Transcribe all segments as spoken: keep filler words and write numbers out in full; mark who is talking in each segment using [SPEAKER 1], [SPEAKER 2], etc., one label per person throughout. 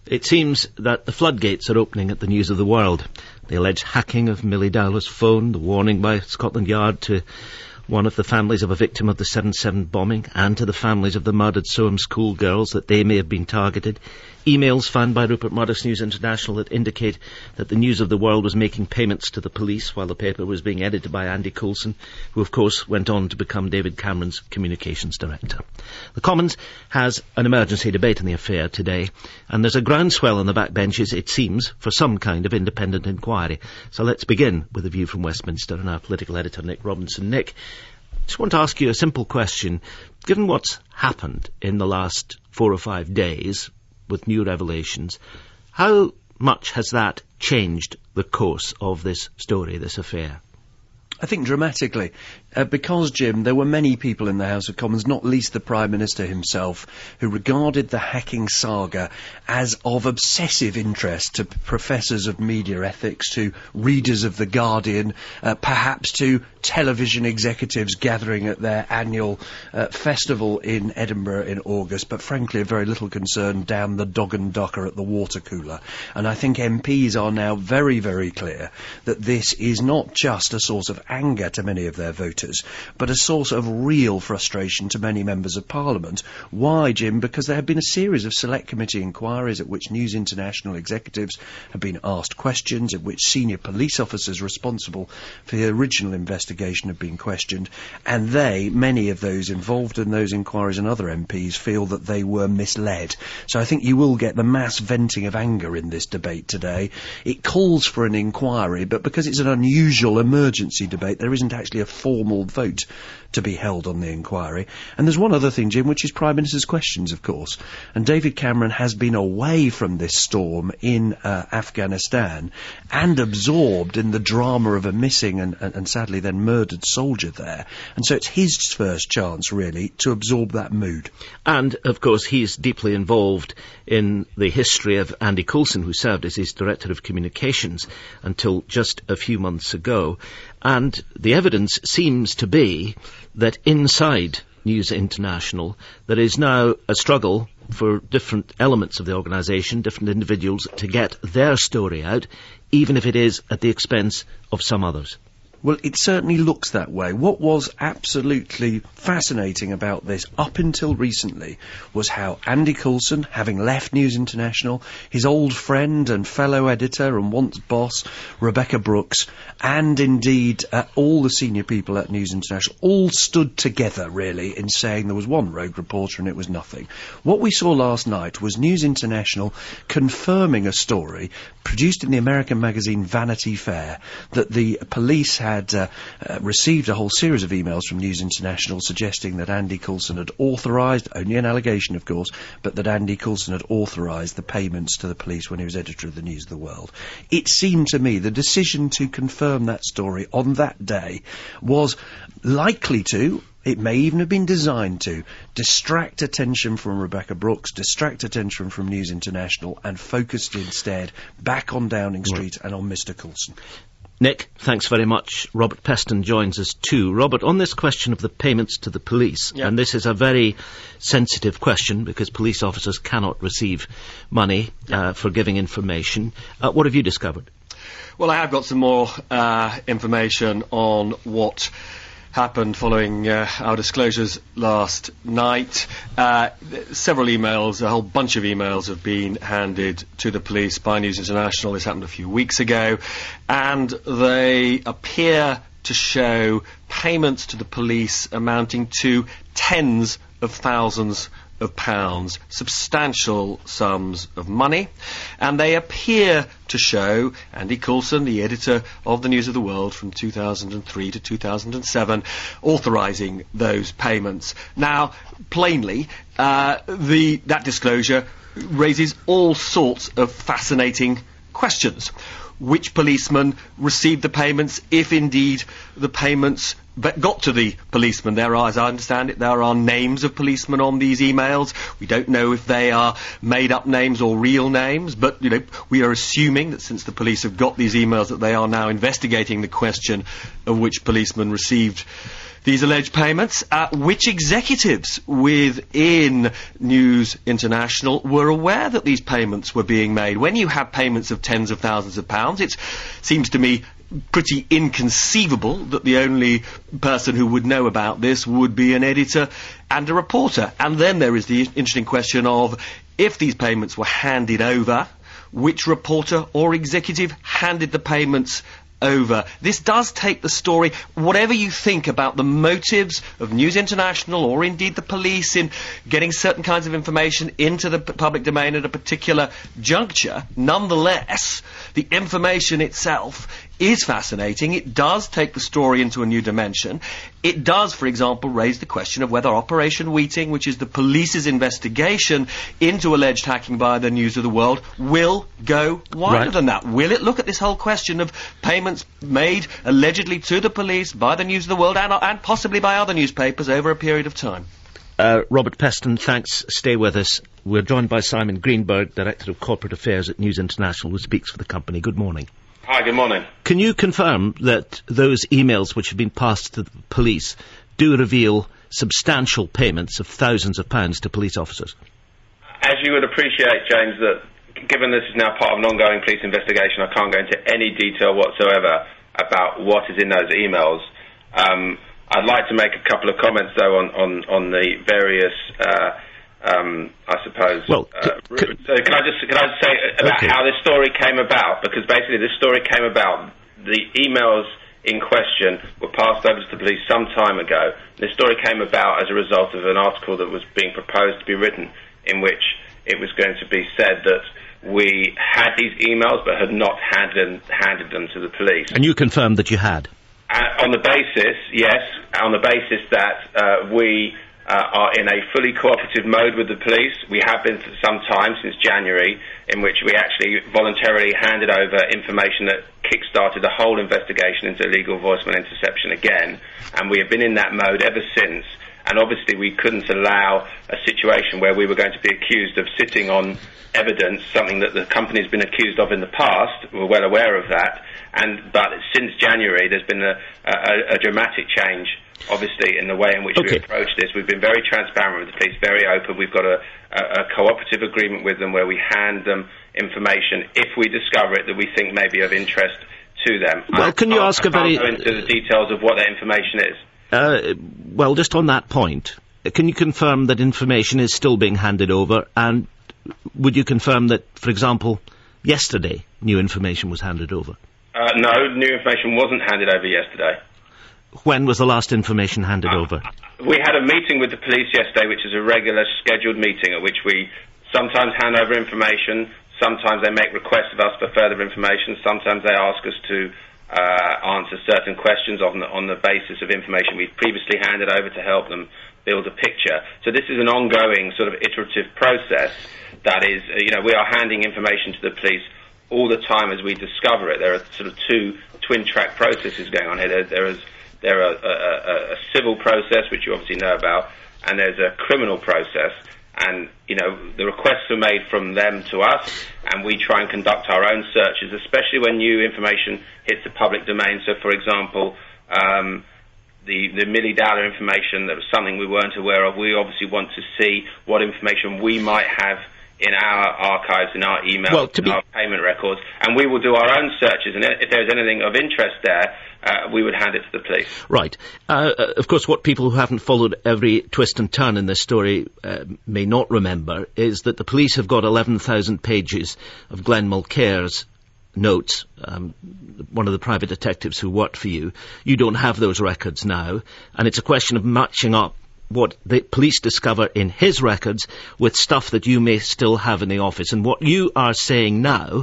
[SPEAKER 1] It seems that the floodgates are opening at the News of the World. The alleged hacking of Millie Dowler's phone, the warning by Scotland Yard to one of the families of a victim of the seven seven bombing and to the families of the murdered Soham school girls that they may have been targeted. Emails found by Rupert Murdoch's News International that indicate that the News of the World was making payments to the police while the paper was being edited by Andy Coulson, who of course went on to become David Cameron's communications director. The Commons has an emergency debate on the affair today, and there's a groundswell on the backbenches, it seems, for some kind of independent inquiry. So let's begin with a view from Westminster and our political editor Nick Robinson. Nick, I just want to ask you a simple question. Given what's happened in the last four or five days with new revelations, how much has that changed the course of this story, this affair?
[SPEAKER 2] I think dramatically, uh, because, Jim, there were many people in the House of Commons, not least the Prime Minister himself, who regarded the hacking saga as of obsessive interest to professors of media ethics, to readers of The Guardian, uh, perhaps to television executives gathering at their annual uh, festival in Edinburgh in August, but frankly of very little concern down the Dog and Ducker at the water cooler. And I think M Ps are now very, very clear that this is not just a source of anger to many of their voters, but a source of real frustration to many members of Parliament. Why, Jim? Because there have been a series of select committee inquiries at which News International executives have been asked questions, at which senior police officers responsible for the original investigation have been questioned, and they, many of those involved in those inquiries and other M Ps, feel that they were misled. So I think you will get the mass venting of anger in this debate today. It calls for an inquiry, but because it's an unusual emergency debate, there isn't actually a formal vote to be held on the inquiry. And there's one other thing, Jim, which is Prime Minister's questions, of course. And David Cameron has been away from this storm in uh, Afghanistan and absorbed in the drama of a missing and, and, and sadly then murdered soldier there. And so it's his first chance, really, to absorb that mood.
[SPEAKER 1] And, of course, he's deeply involved in the history of Andy Coulson, who served as his Director of Communications until just a few months ago. And the evidence seems to be that inside News International there is now a struggle for different elements of the organisation, different individuals, to get their story out, even if it is at the expense of some others.
[SPEAKER 2] Well, it certainly looks that way. What was absolutely fascinating about this, up until recently, was how Andy Coulson, having left News International, his old friend and fellow editor and once boss, Rebecca Brooks, and indeed uh, all the senior people at News International, all stood together, really, in saying there was one rogue reporter and it was nothing. What we saw last night was News International confirming a story produced in the American magazine Vanity Fair, that the police had had uh, uh, received a whole series of emails from News International suggesting that Andy Coulson had authorised, only an allegation of course, but that Andy Coulson had authorised the payments to the police when he was editor of the News of the World. It seemed to me the decision to confirm that story on that day was likely to, it may even have been designed to, distract attention from Rebecca Brooks, distract attention from News International, and focused instead back on Downing Street and on Mister Coulson.
[SPEAKER 1] Nick, thanks very much. Robert Peston joins us too. Robert, on this question of the payments to the police, yep. and this is a very sensitive question because police officers cannot receive money yep. uh, for giving information, uh, what have you discovered?
[SPEAKER 3] Well, I have got some more uh, information on what happened following uh, our disclosures last night. Uh, several emails, a whole bunch of emails have been handed to the police by News International. This happened a few weeks ago, and they appear to show payments to the police amounting to tens of thousands of pounds, substantial sums of money, and they appear to show Andy Coulson, the editor of the News of the World from two thousand three to two thousand seven, authorising those payments. Now, plainly, uh, the that disclosure raises all sorts of fascinating questions. Which policeman received the payments, if indeed the payments got to the policeman? There are, as I understand it, there are names of policemen on these emails. We don't know if they are made-up names or real names, but, you know, we are assuming that since the police have got these emails that they are now investigating the question of which policeman received these alleged payments. Uh, which executives within News International were aware that these payments were being made? When you have payments of tens of thousands of pounds, it seems to me pretty inconceivable that the only person who would know about this would be an editor and a reporter. And then there is the interesting question of, if these payments were handed over, which reporter or executive handed the payments over? This does take the story, whatever you think about the motives of News International or indeed the police in getting certain kinds of information into the p- public domain at a particular juncture, nonetheless, the information itself is fascinating. It does take the story into a new dimension. It does, for example, raise the question of whether Operation Weeting, which is the police's investigation into alleged hacking by the News of the World, will go wider
[SPEAKER 1] Right.
[SPEAKER 3] than that. Will it look at this whole question of payments made allegedly to the police by the News of the World and, and possibly by other newspapers over a period of time?
[SPEAKER 1] Uh, Robert Peston, thanks. Stay with us. We're joined by Simon Greenberg, Director of Corporate Affairs at News International, who speaks for the company. Good morning.
[SPEAKER 4] Hi, good morning.
[SPEAKER 1] Can you confirm that those emails which have been passed to the police do reveal substantial payments of thousands of pounds to police officers?
[SPEAKER 4] As you would appreciate, James, that given this is now part of an ongoing police investigation, I can't go into any detail whatsoever about what is in those emails. Um, I'd like to make a couple of comments, though, on, on, on the various... Uh, Um, I suppose.
[SPEAKER 1] Well,
[SPEAKER 4] uh,
[SPEAKER 1] c- c-
[SPEAKER 4] so can I just can I just say about
[SPEAKER 1] okay.
[SPEAKER 4] how this story came about? Because basically, this story came about. The emails in question were passed over to the police some time ago. This story came about as a result of an article that was being proposed to be written, in which it was going to be said that we had these emails but had not handed handed them to the police.
[SPEAKER 1] And you confirmed that you had?
[SPEAKER 4] Uh, on the basis, yes, on the basis that uh, we. Uh, are in a fully cooperative mode with the police. We have been for some time, since January, in which we actually voluntarily handed over information that kick-started the whole investigation into illegal voicemail interception again, and we have been in that mode ever since. And obviously we couldn't allow a situation where we were going to be accused of sitting on evidence, something that the company's been accused of in the past. We're well aware of that. And but since January, there's been a, a, a dramatic change, obviously, in the way in which
[SPEAKER 1] okay.
[SPEAKER 4] we approach this. We've been very transparent with the police, very open. We've got a, a, a cooperative agreement with them where we hand them information if we discover it that we think may be of interest to them.
[SPEAKER 1] Well,
[SPEAKER 4] I
[SPEAKER 1] can you ask
[SPEAKER 4] I
[SPEAKER 1] a very...
[SPEAKER 4] can't go into the details of what that information is.
[SPEAKER 1] Uh, well, just on that point, can you confirm that information is still being handed over, and would you confirm that, for example, yesterday new information was handed over?
[SPEAKER 4] Uh, no, new information wasn't handed over yesterday.
[SPEAKER 1] When was the last information handed
[SPEAKER 4] Uh,
[SPEAKER 1] over?
[SPEAKER 4] We had a meeting with the police yesterday, which is a regular scheduled meeting at which we sometimes hand over information, sometimes they make requests of us for further information, sometimes they ask us to uh, answer certain questions on the, on the basis of information we've previously handed over to help them build a picture. So this is an ongoing sort of iterative process that is, uh, you know, we are handing information to the police all the time as we discover it. There are sort of two twin-track processes going on here. There, there is there are a, a, a civil process, which you obviously know about, and there's a criminal process. And, you know, the requests are made from them to us, and we try and conduct our own searches, especially when new information hits the public domain. So, for example, um, the, the Millie Dowler information, that was something we weren't aware of. We obviously want to see what information we might have in our archives, in our emails,
[SPEAKER 1] well,
[SPEAKER 4] in our payment records, and we will do our own searches, and if there's anything of interest there, uh, we would hand it to the police.
[SPEAKER 1] Right. Uh, uh, of course, what people who haven't followed every twist and turn in this story uh, may not remember is that the police have got eleven thousand pages of Glenn Mulcair's notes, um, one of the private detectives who worked for you. You don't have those records now, and it's a question of matching up what the police discover in his records with stuff that you may still have in the office. And what you are saying now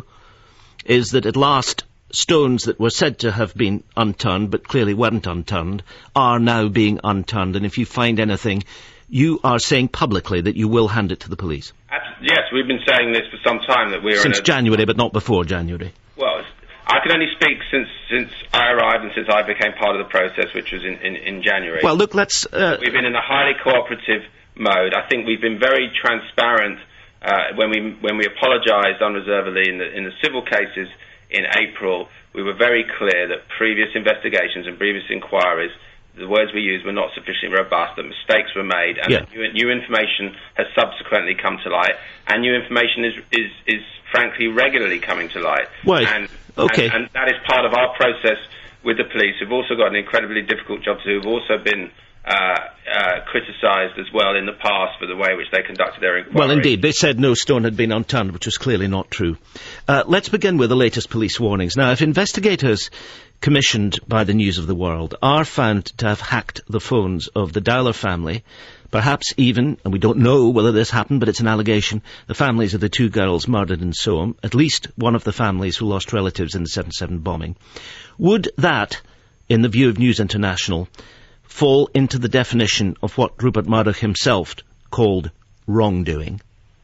[SPEAKER 1] is that at last stones that were said to have been unturned, but clearly weren't unturned, are now being unturned. And if you find anything, you are saying publicly that you will hand it to the police.
[SPEAKER 4] Yes, we've been saying this for some time, that we're
[SPEAKER 1] Since
[SPEAKER 4] in a...
[SPEAKER 1] January, but not before January.
[SPEAKER 4] Well, I can only speak since since I arrived and since I became part of the process, which was in, in, in January.
[SPEAKER 1] Well, look, let's... Uh,
[SPEAKER 4] we've been in a highly cooperative mode. I think we've been very transparent uh, when we when we apologised unreservedly in the in the civil cases in April. We were very clear that previous investigations and previous inquiries the words we used were not sufficiently robust, that mistakes were made, and
[SPEAKER 1] yeah.
[SPEAKER 4] that new, new information has subsequently come to light, and new information is, is, is frankly regularly coming to light.
[SPEAKER 1] Right.
[SPEAKER 4] And,
[SPEAKER 1] okay.
[SPEAKER 4] and, and that is part of our process with the police, who've also got an incredibly difficult job to do, who've also been uh, uh, criticised as well in the past for the way in which they conducted their inquiry.
[SPEAKER 1] Well, indeed, they said no stone had been unturned, which was clearly not true. Uh, let's begin with the latest police warnings. Now, if investigators commissioned by the News of the World are found to have hacked the phones of the Dowler family, perhaps even, and we don't know whether this happened, but it's an allegation, the families of the two girls murdered in Soham, at least one of the families who lost relatives in the seven seven bombing, would that, in the view of News International, fall into the definition of what Rupert Murdoch himself called wrongdoing?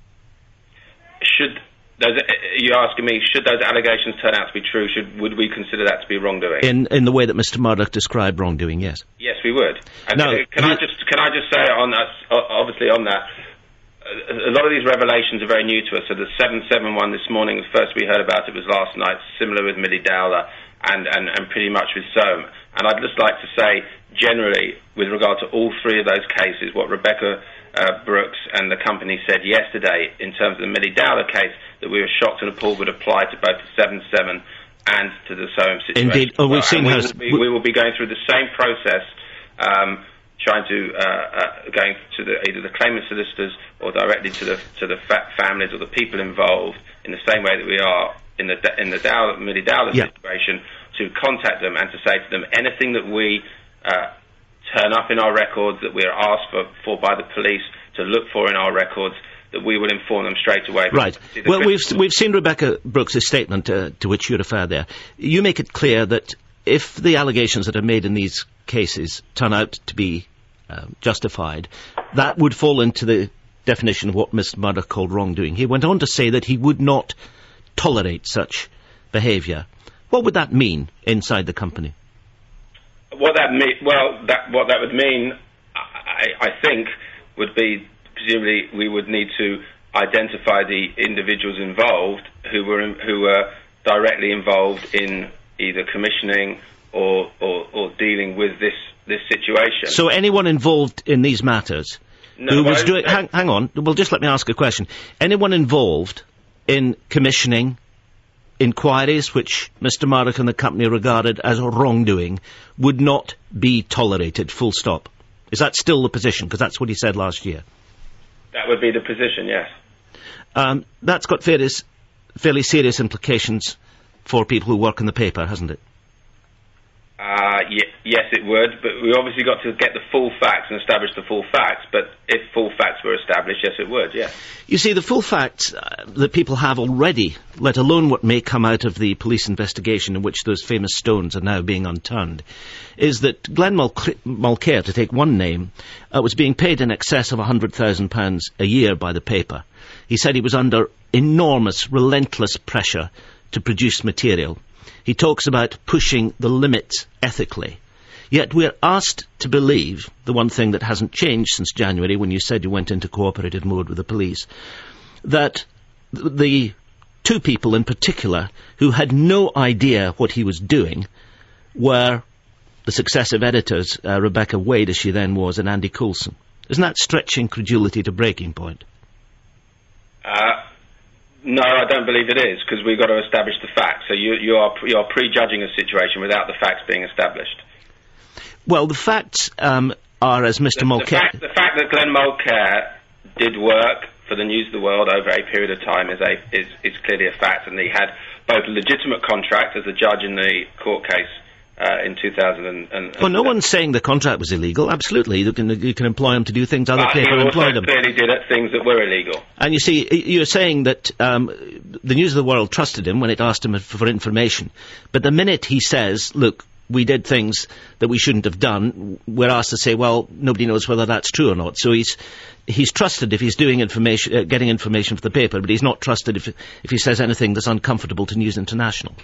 [SPEAKER 4] Should those, you're asking me, should those allegations turn out to be true, should, would we consider that to be wrongdoing?
[SPEAKER 1] In in the way that Mister Murdoch described wrongdoing, yes.
[SPEAKER 4] Yes, we would. And
[SPEAKER 1] now,
[SPEAKER 4] can I just can I just say on that, obviously on that, a lot of these revelations are very new to us. So the seven seven one this morning, the first we heard about it was last night, similar with Millie Dowler, and, and, and pretty much with Soham. And I'd just like to say, generally, with regard to all three of those cases, what Rebecca uh, Brooks and the company said yesterday in terms of the Millie Dowler case, that we were shocked and appalled would apply to both the seven seven and to the Soham situation.
[SPEAKER 1] Indeed. Oh, we've seen
[SPEAKER 4] we
[SPEAKER 1] her...
[SPEAKER 4] Will be, we will be going through the same process, um, trying to, uh, uh, going to the, either the claimant solicitors or directly to the, to the fa- families or the people involved in the same way that we are in the, in the Dowler, Millie Dowler
[SPEAKER 1] yeah.
[SPEAKER 4] situation, to contact them and to say to them anything that we uh, turn up in our records, that we are asked for, for by the police to look for in our records, that we will inform them straight away.
[SPEAKER 1] Right. Well, we've we've seen Rebecca Brooks' statement uh, to which you refer there. You make it clear that if the allegations that are made in these cases turn out to be uh, justified, that would fall into the definition of what Mister Murdoch called wrongdoing. He went on to say that he would not tolerate such behaviour. What would that mean inside the company?
[SPEAKER 4] What that mean? Well, that what that would mean, I, I think, would be presumably we would need to identify the individuals involved who were in, who were directly involved in either commissioning or, or, or dealing with this this situation.
[SPEAKER 1] So anyone involved in these matters
[SPEAKER 4] no,
[SPEAKER 1] who was
[SPEAKER 4] well,
[SPEAKER 1] doing... Hang, hang on. Well, just let me ask a question. Anyone involved in commissioning inquiries which Mister Murdoch and the company regarded as wrongdoing would not be tolerated, full stop. Is that still the position? Because that's what he said last year.
[SPEAKER 4] That would be the position, yes.
[SPEAKER 1] Um, that's got various, fairly serious implications for people who work in the paper, hasn't it?
[SPEAKER 4] Uh, y- yes, it would, but we obviously got to get the full facts and establish the full facts, but if full facts were established, yes, it would, yes.
[SPEAKER 1] You see, the full facts uh, that people have already, let alone what may come out of the police investigation in which those famous stones are now being unturned, is that Glenn Mulc- Mulcair, to take one name, uh, was being paid in excess of one hundred thousand pounds a year by the paper. He said he was under enormous, relentless pressure to produce material. He talks about pushing the limits ethically. Yet we're asked to believe, the one thing that hasn't changed since January when you said you went into cooperative mode with the police, that th- the two people in particular who had no idea what he was doing were the successive editors, uh, Rebecca Wade, as she then was, and Andy Coulson. Isn't that stretching credulity to breaking point?
[SPEAKER 4] Uh, no, I don't believe it is, because we've got to establish the facts. So you, you are you are prejudging a situation without the facts being established.
[SPEAKER 1] Well, the facts um, are, as Mister
[SPEAKER 4] The, the,
[SPEAKER 1] Mulcair...
[SPEAKER 4] fact, the fact that Glenn Mulcair did work for the News of the World over a period of time is, a, is, is clearly a fact, and he had both a legitimate contract as a judge in the court case uh, in two thousand. And, and,
[SPEAKER 1] Well, no one's saying the contract was illegal. Absolutely, you can you can employ him to do things other
[SPEAKER 4] but
[SPEAKER 1] people
[SPEAKER 4] he
[SPEAKER 1] employ
[SPEAKER 4] also
[SPEAKER 1] them.
[SPEAKER 4] clearly did things that were illegal.
[SPEAKER 1] And you see, you're saying that um, the News of the World trusted him when it asked him for information, but the minute he says, "Look, we did things that we shouldn't have done," we're asked to say, "Well, nobody knows whether that's true or not." So he's he's trusted if he's doing information, uh, getting information for the paper, but he's not trusted if if he says anything that's uncomfortable to News International.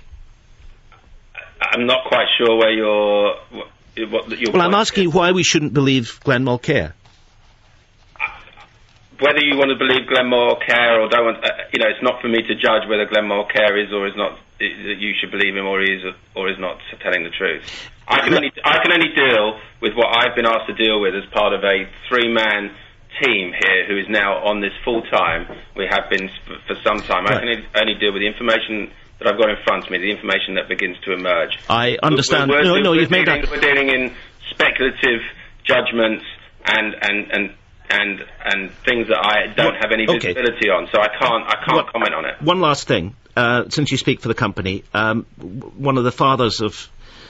[SPEAKER 4] I'm not quite sure where you're... What, your
[SPEAKER 1] well, I'm
[SPEAKER 4] point
[SPEAKER 1] asking
[SPEAKER 4] is.
[SPEAKER 1] you why we shouldn't believe Glenn Mulcair.
[SPEAKER 4] Whether you want to believe Glenn Mulcair or don't want... Uh, you know, it's not for me to judge whether Glenn Mulcair is or is not that you should believe him or he is or is not telling the truth. I can only I can only deal with what I've been asked to deal with as part of a three-man team here who is now on this full time. We have been f- for some time. Right. I can only deal with the information that I've got in front of me, the information that begins to emerge.
[SPEAKER 1] I understand.
[SPEAKER 4] We're, we're,
[SPEAKER 1] no,
[SPEAKER 4] we're,
[SPEAKER 1] no,
[SPEAKER 4] we're
[SPEAKER 1] you've made
[SPEAKER 4] dealing,
[SPEAKER 1] that.
[SPEAKER 4] We're dealing in speculative judgments and and and. And and things that I don't have any
[SPEAKER 1] okay.
[SPEAKER 4] visibility on, so I can't I can't
[SPEAKER 1] What,
[SPEAKER 4] comment on it.
[SPEAKER 1] One last thing, uh, since you speak for the company, um, w- one of the fathers of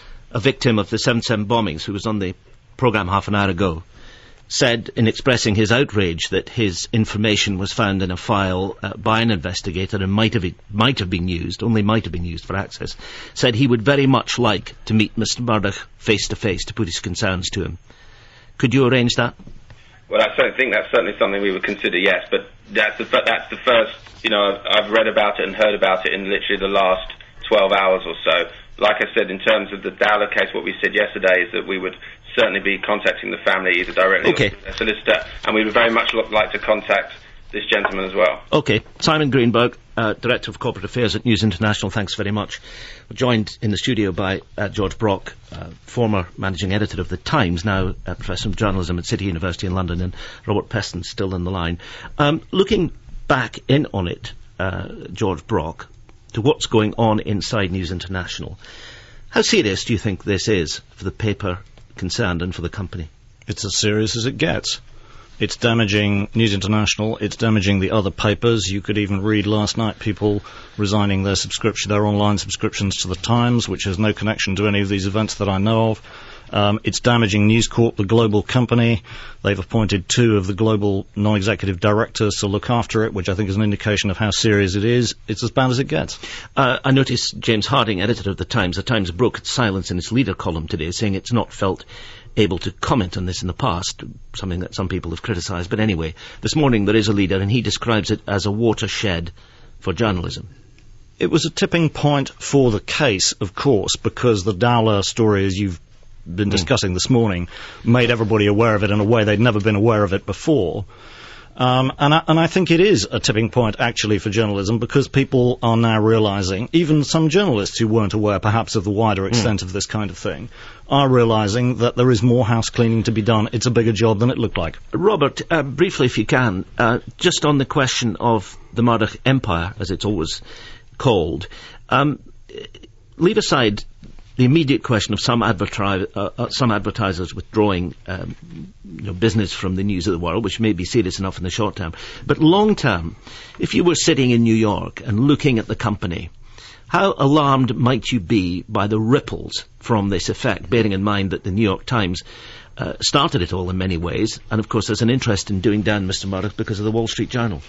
[SPEAKER 1] a victim of the seven seven bombings, who was on the programme half an hour ago, said in expressing his outrage that his information was found in a file uh, by an investigator and might have might have been used, only might have been used for access. Said he would very much like to meet Mister Murdoch face to face to put his concerns to him. Could you arrange that?
[SPEAKER 4] Well, I certainly think that's certainly something we would consider, yes, but that's the, f- that's the first, you know, I've, I've read about it and heard about it in literally the last twelve hours or so. Like I said, in terms of the Dowler case, what we said yesterday is that we would certainly be contacting the family either directly
[SPEAKER 1] okay.
[SPEAKER 4] or through their solicitor, and we would very much look, like to contact this gentleman as well.
[SPEAKER 1] Okay. Simon Greenberg, uh, Director of Corporate Affairs at News International, thanks very much. We're joined in the studio by uh, George Brock, uh, former Managing Editor of The Times, now uh, Professor of Journalism at City University in London, and Robert Peston still in the line. Um, looking back in on it, uh, George Brock, to what's going on inside News International, how serious do you think this is for the paper concerned and for the company?
[SPEAKER 5] It's as serious as it gets. It's damaging News International, it's damaging the other papers. You could even read last night people resigning their subscription, their online subscriptions to The Times, which has no connection to any of these events that I know of. Um, it's damaging News Corp, the global company. They've appointed two of the global non-executive directors to look after it, which I think is an indication of how serious it is. It's as bad as it gets.
[SPEAKER 1] Uh, I noticed James Harding, editor of The Times, The Times broke its silence in its leader column today, saying it's not felt able to comment on this in the past, something that some people have criticised. But anyway, this morning there is a leader, and he describes it as a watershed for journalism.
[SPEAKER 5] It was a tipping point for the case, of course, because the Dowler story, as you've been discussing this morning, made everybody aware of it in a way they'd never been aware of it before. Um, and, I, and I think it is a tipping point, actually, for journalism, because people are now realising, even some journalists who weren't aware, perhaps, of the wider extent mm. of this kind of thing, are realising that there is more house cleaning to be done. It's a bigger job than it looked like.
[SPEAKER 1] Robert, uh, briefly, if you can, uh, just on the question of the Murdoch Empire, as it's always called, um, leave aside the immediate question of some, adverti- uh, uh, some advertisers withdrawing um, you know, business from the News of the World, which may be serious enough in the short term. But long term, if you were sitting in New York and looking at the company, how alarmed might you be by the ripples from this effect, bearing in mind that the New York Times uh, started it all in many ways, and of course there's an interest in doing down Mister Murdoch because of the Wall Street Journal?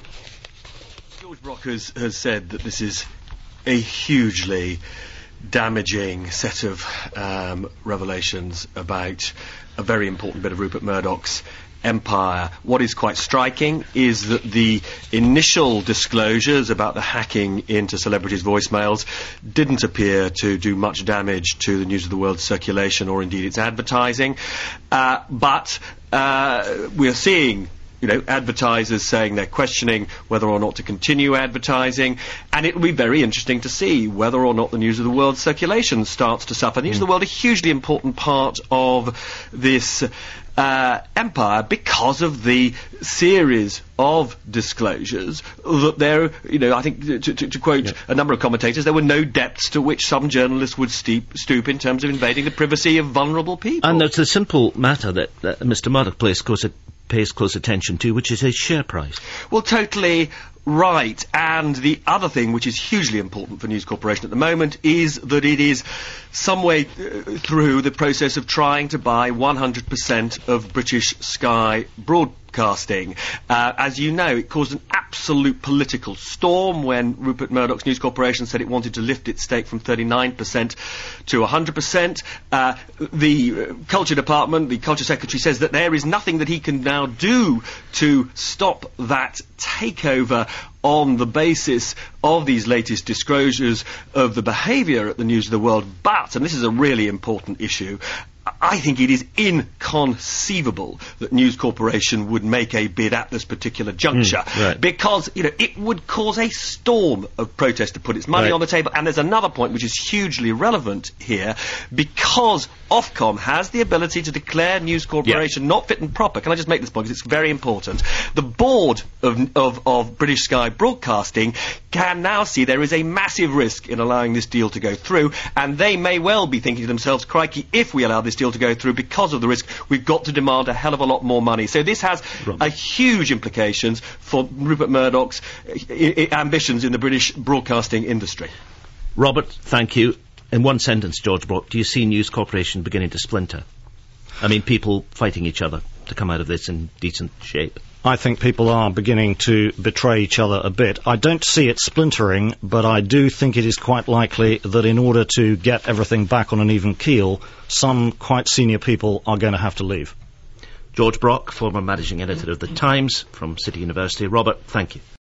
[SPEAKER 3] George Brock has, has said that this is a hugely damaging set of um, revelations about a very important bit of Rupert Murdoch's empire. What is quite striking is that the initial disclosures about the hacking into celebrities' voicemails didn't appear to do much damage to the News of the World circulation or indeed its advertising. Uh, but uh, we're seeing You know, advertisers saying they're questioning whether or not to continue advertising, and it will be very interesting to see whether or not the News of the World circulation starts to suffer. News mm. of the World, a hugely important part of this uh, empire because of the series of disclosures that there, you know, I think, to, to, to quote yeah. a number of commentators, there were no depths to which some journalists would steep, stoop in terms of invading the privacy of vulnerable people.
[SPEAKER 1] And it's a simple matter that, that Mister Murdoch plays close at pays close attention to, which is his share price.
[SPEAKER 3] Well, totally right. And the other thing, which is hugely important for News Corporation at the moment, is that it is some way uh, through the process of trying to buy one hundred percent of British Sky Broadcasting. Uh, as you know, it caused an absolute political storm when Rupert Murdoch's News Corporation said it wanted to lift its stake from thirty-nine percent to one hundred percent. Uh, the uh, Culture Department, the Culture Secretary, says that there is nothing that he can now do to stop that takeover on the basis of these latest disclosures of the behaviour at the News of the World. But, and this is a really important issue, I think it is inconceivable that News Corporation would make a bid at this particular juncture,
[SPEAKER 1] mm, right.
[SPEAKER 3] because, you know, it would cause a storm of protest to put its money
[SPEAKER 1] right.
[SPEAKER 3] on the table. And there's another point which is hugely relevant here, because Ofcom has the ability to declare News Corporation yeah. not fit and proper. Can I just make this point, because it's very important? The board of, of, of British Sky Broadcasting can now see there is a massive risk in allowing this deal to go through, and they may well be thinking to themselves, crikey, if we allow this deal to go through because of the risk, we've got to demand a hell of a lot more money. So this has a huge implications for Rupert Murdoch's I- I- ambitions in the British broadcasting industry.
[SPEAKER 1] Robert, thank you. In one sentence, George Brock, do you see News Corporation beginning to splinter? I mean, people fighting each other to come out of this in decent shape.
[SPEAKER 5] I think people are beginning to betray each other a bit. I don't see it splintering, but I do think it is quite likely that in order to get everything back on an even keel, some quite senior people are going to have to leave.
[SPEAKER 1] George Brock, former managing editor of The Times from City University. Robert, thank you.